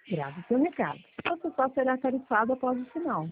Grave seu recado. Você só será tarifado após o sinal.